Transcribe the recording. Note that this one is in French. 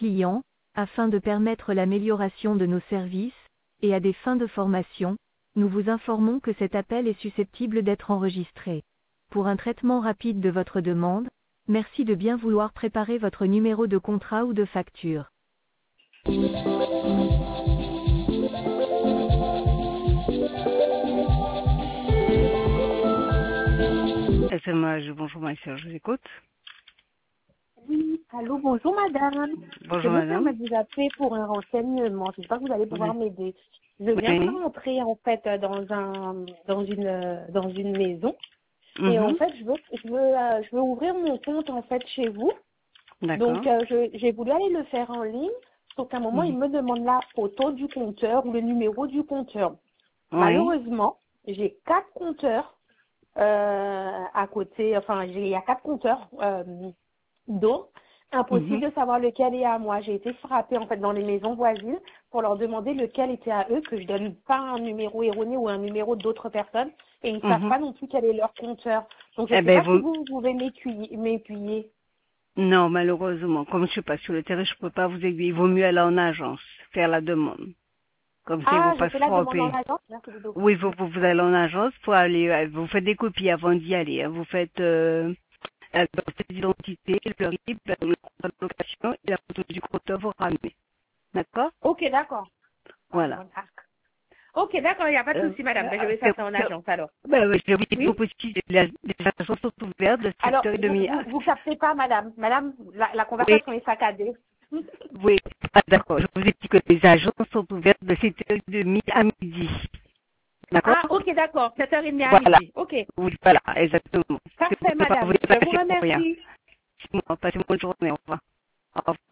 clients, afin de permettre l'amélioration de nos services, et à des fins de formation, nous vous informons que cet appel est susceptible d'être enregistré. Pour un traitement rapide de votre demande, merci de bien vouloir préparer votre numéro de contrat ou de facture. SMH, bonjour ma soeur, je vous écoute. Oui, allô, bonjour madame. Bonjour Je me madame. permets de vous appeler pour un renseignement. J'espère que vous allez pouvoir m'aider. Je viens de rentrer en fait dans une maison et en fait je veux ouvrir mon compte en fait chez vous. D'accord. Donc j'ai voulu aller le faire en ligne, sauf qu'à un moment il me demande la photo du compteur ou le numéro du compteur. Oui. Malheureusement, j'ai 4 compteurs à côté. Enfin, il y a 4 compteurs. Donc, impossible de savoir lequel est à moi. J'ai été frappée en fait dans les maisons voisines pour leur demander lequel était à eux, que je donne pas un numéro erroné ou un numéro d'autres personnes, et ils ne savent pas non plus quel est leur compteur. Donc, je ne sais pas si vous pouvez m'aiguiller. Non, malheureusement, comme je suis pas sur le terrain, je peux pas vous aiguiller. Il vaut mieux aller en agence, faire la demande. Comme ça, ils vont Je pas se fais la demande en tromper. agence. Merci beaucoup. Oui, vous allez en agence pour aller, vous faites des copies avant d'y aller. Hein. Vous faites la pièce d'identité, le RIB, le contrat de location et la photo du compteur, vous ramenez. D'accord? Ok, d'accord. Voilà. Ok, d'accord, il n'y a pas de souci, madame. Je vais faire ça en agence alors. Oui, je vais vous préciser, les agences sont ouvertes de Alors, 7h30 à... vous captez pas, madame. Madame, la conversation est saccadée. Oui, d'accord. Je vous ai dit que les agences sont ouvertes de 7h30 à midi. D'accord? Ok, d'accord. 7h30 à Voilà. midi. Ok. Oui, voilà, exactement. Parfait, madame. Je vous remercie. Passez une bonne journée. Au revoir. Au revoir.